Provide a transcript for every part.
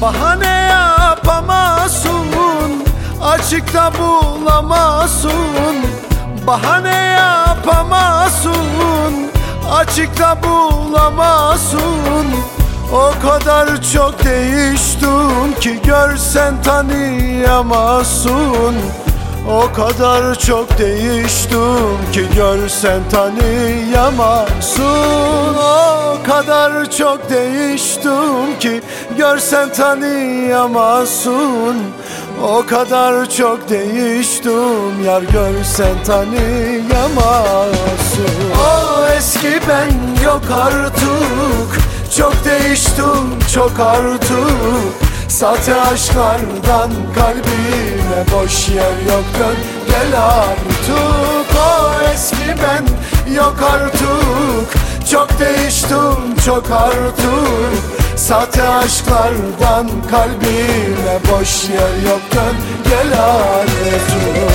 Bahane yapamazsın, açıkta bulamazsın. Bahane yapamazsın, açıkta bulamazsın. O kadar çok değiştim ki görsen tanıyamazsın. O kadar çok değiştim ki görsen tanıyamazsın. O kadar çok değiştim ki görsen tanıyamazsın. O kadar çok değiştim yar, görsen tanıyamazsın. O eski ben yok artık, çok değiştim çok artık. Sahte aşklardan kalbime boş yer yok, dön gel artık. O eski ben yok artık, çok değiştim çok artık. Sahte aşklardan kalbime boş yer yok, dön gel artık.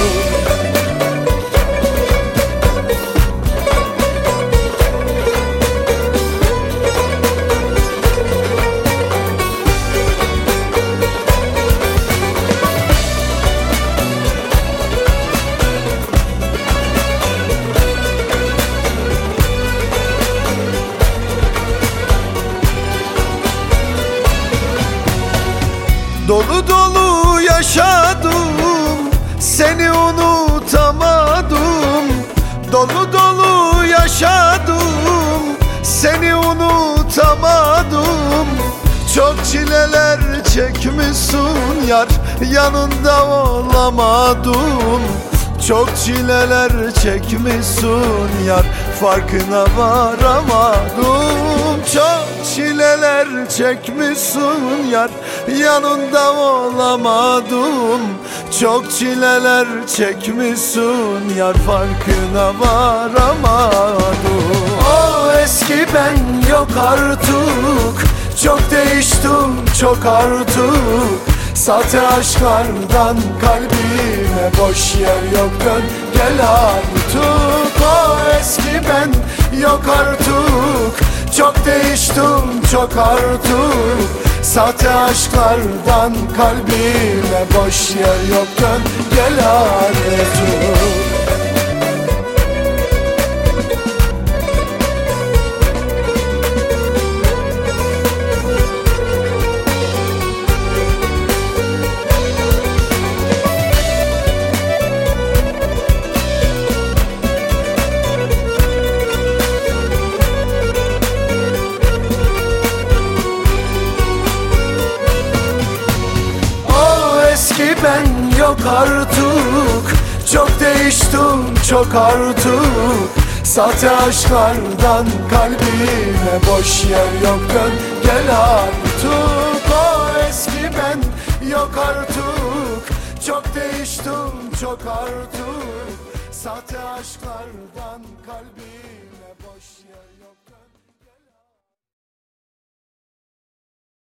Dolu dolu yaşadım, seni unutamadım. Dolu dolu yaşadım, seni unutamadım. Çok çileler çekmişsin yar, yanında olamadım. Çok çileler çekmişsin yar, farkına varamadım. Çok çileler çekmişsin yar, yanında olamadım. Çok çileler çekmişsin yar, farkına varamadım. O eski ben yok artık, çok değiştim çok artık. Sahte aşklardan kalbime boş yer yok, dön gel artık. O eski ben yok artık, çok değiştim çok artık. Sahte aşklardan kalbime boş yer yok, dön gel artık. Ben yok artık, çok değiştim çok artık. Sahte aşklardan kalbime boş yer yok, dön gel artık. O eski ben yok artık, çok değiştim çok artık. Sahte aşklardan kalbime boş yer yok, dön.